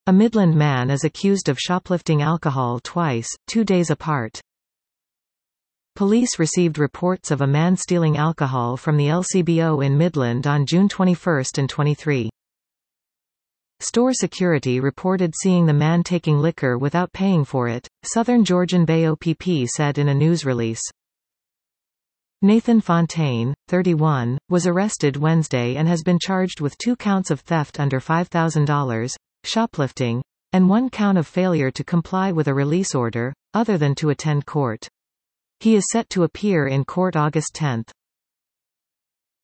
A Midland man is accused of shoplifting alcohol twice, 2 days apart. Police received reports of a man stealing alcohol from the LCBO in Midland on June 21 and 23. Store security reported seeing the man taking liquor without paying for it, Southern Georgian Bay OPP said in a news release. Nathan Fontaine, 31, was arrested Wednesday and has been charged with 2 counts of theft under $5,000, shoplifting, and 1 count of failure to comply with a release order, other than to attend court. He is set to appear in court August 10.